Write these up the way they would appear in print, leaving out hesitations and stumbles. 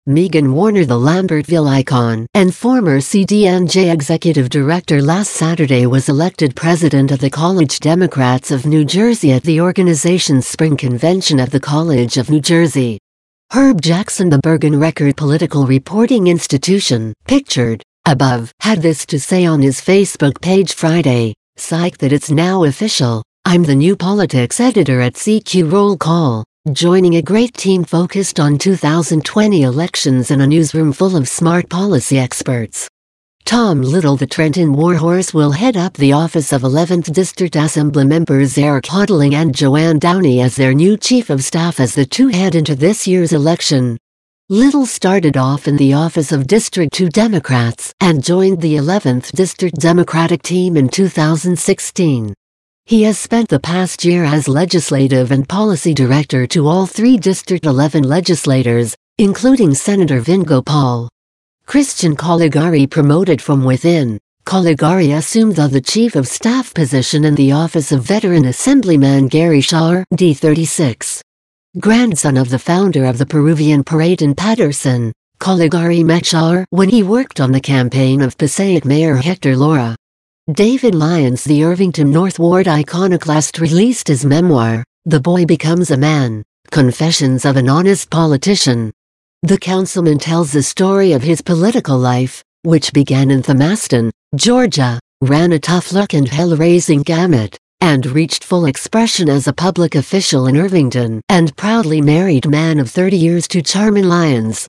Megan Warner, the Lambertville icon and former CDNJ executive director, last Saturday was elected president of the College Democrats of New Jersey at the organization's spring convention at the College of New Jersey. Herb Jackson, the Bergen Record political reporting institution, pictured above, had this to say on his Facebook page Friday: "Psyched that it's now official. I'm the new politics editor at CQ Roll Call, joining a great team focused on 2020 elections and a newsroom full of smart policy experts." Tom Little, the Trenton Warhorse, will head up the office of 11th District Assembly members Eric Hodling and Joanne Downey as their new chief of staff as the two head into this year's election. Little started off in the office of District 2 Democrats and joined the 11th District Democratic team in 2016. He has spent the past year as legislative and policy director to all three District 11 legislators, including Senator Vin Gopal. Christian Caligari promoted from within. Caligari assumed the chief of staff position in the office of veteran Assemblyman Gary Schauer, D36. Grandson of the founder of the Peruvian Parade in Patterson, Caligari met Schauer when he worked on the campaign of Passaic Mayor Hector Lora. David Lyons, the Irvington North Ward iconoclast, released his memoir, The Boy Becomes a Man: Confessions of an Honest Politician. The councilman tells the story of his political life, which began in Thomaston, Georgia, ran a tough luck and hell-raising gamut, and reached full expression as a public official in Irvington, and proudly married man of 30 years to Charmin Lyons.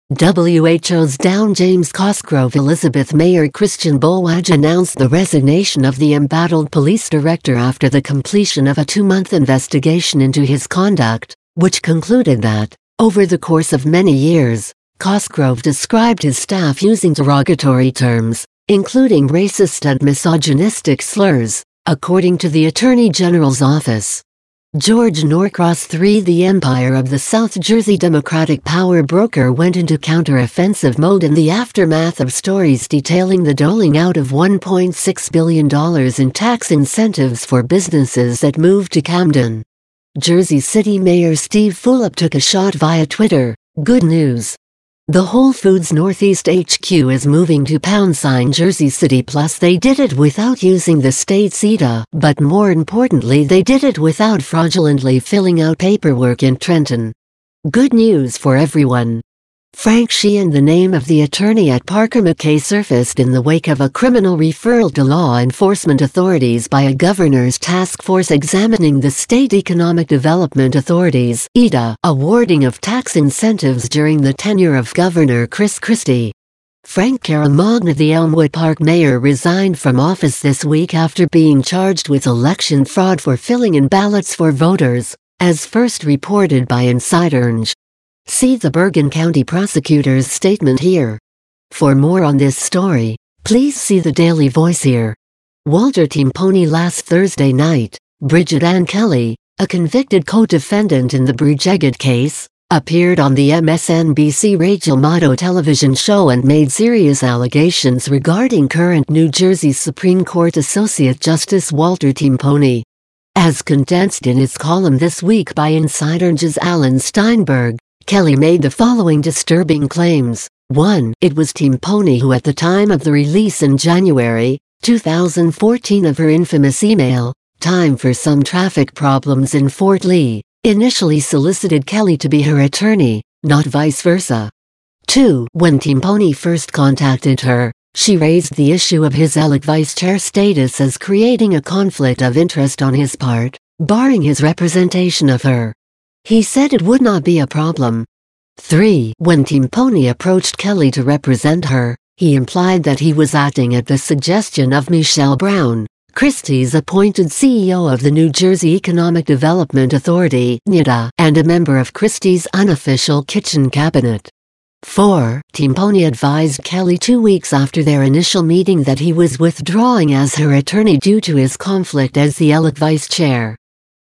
WHO's Down James Cosgrove Elizabeth Mayor Christian Boulwage announced the resignation of the embattled police director after the completion of a 2-month investigation into his conduct, which concluded that, over the course of many years, Cosgrove described his staff using derogatory terms, including racist and misogynistic slurs, according to the Attorney General's office. George Norcross III, the Empire of the South Jersey Democratic power broker, went into counter-offensive mode in the aftermath of stories detailing the doling out of $1.6 billion in tax incentives for businesses that moved to Camden. Jersey City Mayor Steve Fulop took a shot via Twitter. Good news. The Whole Foods Northeast HQ is moving to Jersey City, plus they did it without using the state's ETA, but more importantly they did it without fraudulently filling out paperwork in Trenton. Good news for everyone. Frank Sheehan, the name of the attorney at Parker McKay, surfaced in the wake of a criminal referral to law enforcement authorities by a governor's task force examining the State Economic Development Authority's (EDA) awarding of tax incentives during the tenure of Governor Chris Christie. Frank Caramagna, the Elmwood Park mayor, resigned from office this week after being charged with election fraud for filling in ballots for voters, as first reported by Insider. See the Bergen County Prosecutor's statement here. For more on this story, please see the Daily Voice here. Walter Timpone. Last Thursday night, Bridget Ann Kelly, a convicted co-defendant in the Brujeget case, appeared on the MSNBC Rachel Maddow television show and made serious allegations regarding current New Jersey Supreme Court Associate Justice Walter Timpone. As condensed in its column this week by Insider's Alan Steinberg, Kelly made the following disturbing claims. 1. It was Timpone who, at the time of the release in January 2014 of her infamous email, "Time for Some Traffic Problems in Fort Lee," initially solicited Kelly to be her attorney, not vice versa. 2. When Timpone first contacted her, she raised the issue of his ELEC vice chair status as creating a conflict of interest on his part, barring his representation of her. He said it would not be a problem. 3. When Timpone approached Kelly to represent her, he implied that he was acting at the suggestion of Michelle Brown, Christie's appointed CEO of the New Jersey Economic Development Authority (NEDA), and a member of Christie's unofficial kitchen cabinet. 4. Timpone advised Kelly 2 weeks after their initial meeting that he was withdrawing as her attorney due to his conflict as the ELEC vice chair.